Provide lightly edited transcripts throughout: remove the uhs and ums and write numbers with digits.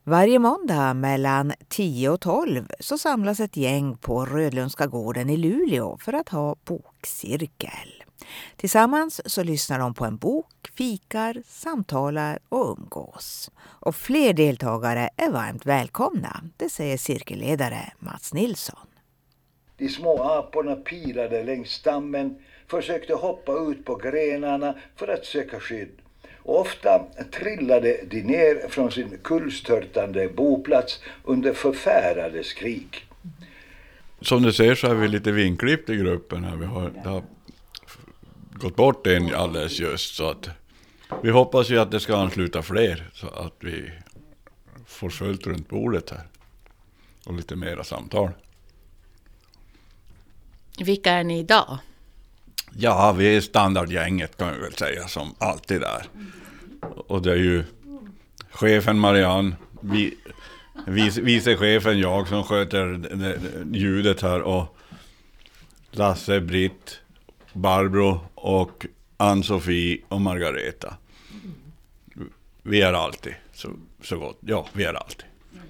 Varje måndag mellan 10 och 12 så samlas ett gäng på Rödlundska gården i Luleå för att ha bokcirkel. Tillsammans så lyssnar de på en bok, fikar, samtalar och umgås. Och fler deltagare är varmt välkomna, det säger cirkelledare Mats Nilsson. De små aporna pirade längs stammen, försökte hoppa ut på grenarna för att söka skydd. Och ofta trillade de ner från sin kullstörtande boplats under förfärade skrik. Som du ser så är vi lite vinklippt i gruppen här. Det har gått bort en alldeles just, så att vi hoppas ju att det ska ansluta fler så att vi får fullt runt bordet här och lite mera samtal. Vilka är ni idag? Ja, vi är standardgänget kan vi väl säga, som alltid är. Och det är ju chefen Marianne, vicechefen jag som sköter ljudet här, och Lasse, Britt, Barbro och Ann-Sofie och Margareta. Vi är alltid så gott. Ja, vi är alltid.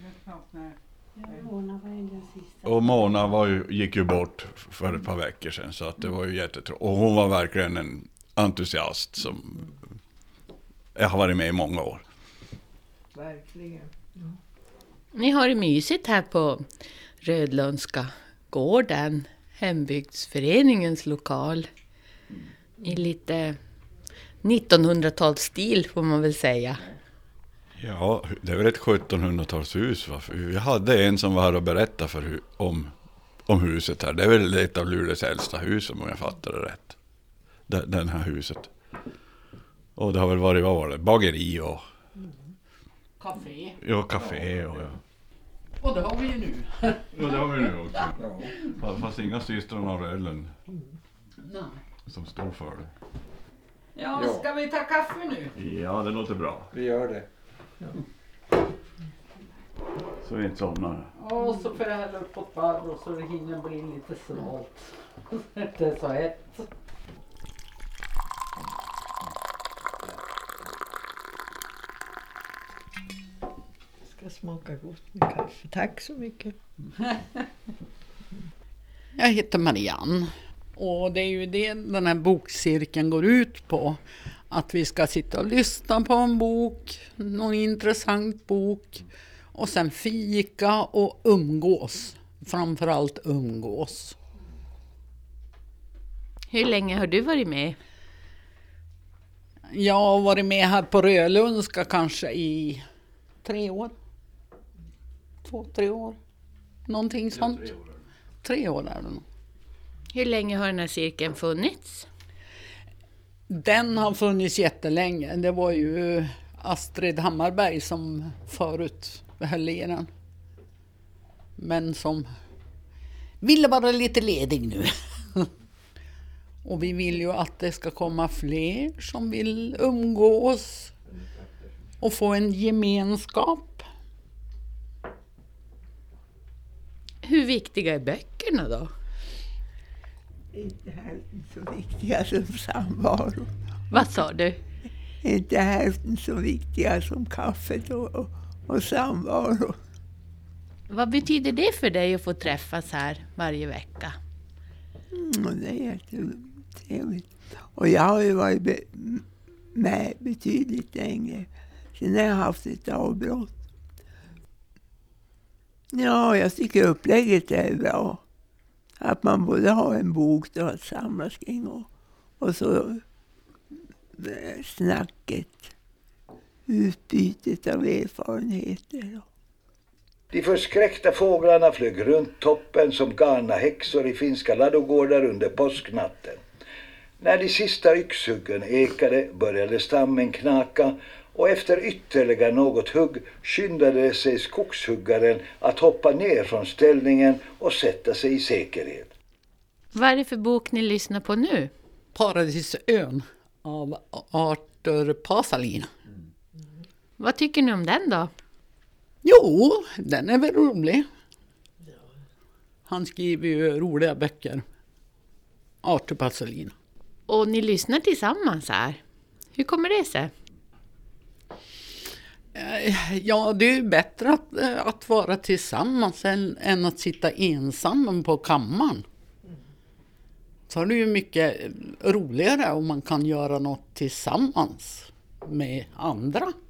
Och Mona gick ju bort för ett par veckor sedan, så att det var ju jättetråkigt. Och hon var verkligen en entusiast som jag har varit med i många år. Verkligen. Ja. Ni har det mysigt här på Rödlundska gården, hembygdsföreningens lokal. I lite 1900-talsstil får man väl säga. Ja, det är väl ett 1700-talshus. Vi hade en som var här och berättade om huset här. Det är väl ett av Luleås äldsta hus om jag fattar det rätt. Den här huset. Och det har väl varit, vad var det? Bageri och... Café. Ja, café och... Ja. Och det har vi ju nu. Ja, det har vi nu också. Ja. Fast inga systrarna av Rödlund som står för det. Ja, ska vi ta kaffe nu? Ja, det låter bra. Vi gör det. Ja. Så vi inte somnar. Och så får jag hälla upp på ett varv och så det hinner bli lite svalt. Det är så hett. Det ska smaka gott med kaffe. Tack så mycket. Jag heter Marianne. Och det är ju det den här bokcirkeln går ut på. Att vi ska sitta och lyssna på en bok, någon intressant bok. Och sen fika och umgås. Framförallt umgås. Hur länge har du varit med? Jag har varit med här på Rödlundska kanske i 3 år. 2-3 år. Någonting sånt. 3 år är det nog. Hur länge har den här cirkeln funnits? Den har funnits jättelänge. Det var ju Astrid Hammarberg som förut höll i den. Men som ville vara lite ledig nu. Och vi vill ju att det ska komma fler som vill umgås och få en gemenskap. Hur viktiga är böckerna då? Inte hälften så viktiga som samvaro. Vad sa du? Inte hälften så viktiga som kaffet och samvaro. Vad betyder det för dig att få träffas här varje vecka? Det är jättetrevligt. Och jag har ju varit med betydligt längre. Sen har jag haft ett avbrott. Ja, jag tycker upplägget är bra. Att man både har en bok då att samlas kring och så snacket, utbytet av erfarenheter. De förskräckta fåglarna flög runt toppen som galna häxor i finska ladugårdar under påsknatten. När de sista yxhuggen ekade började stammen knaka, och efter ytterligare något hugg skyndade sig skogshuggaren att hoppa ner från ställningen och sätta sig i säkerhet. Vad är det för bok ni lyssnar på nu? Paradisön av Arthur Pasalina. Vad tycker ni om den då? Jo, den är väl rolig. Han skriver ju roliga böcker. Arthur Pasalina. Och ni lyssnar tillsammans här. Hur kommer det sig? Ja, det är ju bättre att vara tillsammans än att sitta ensam på kammaren. Så är det ju mycket roligare om man kan göra något tillsammans med andra.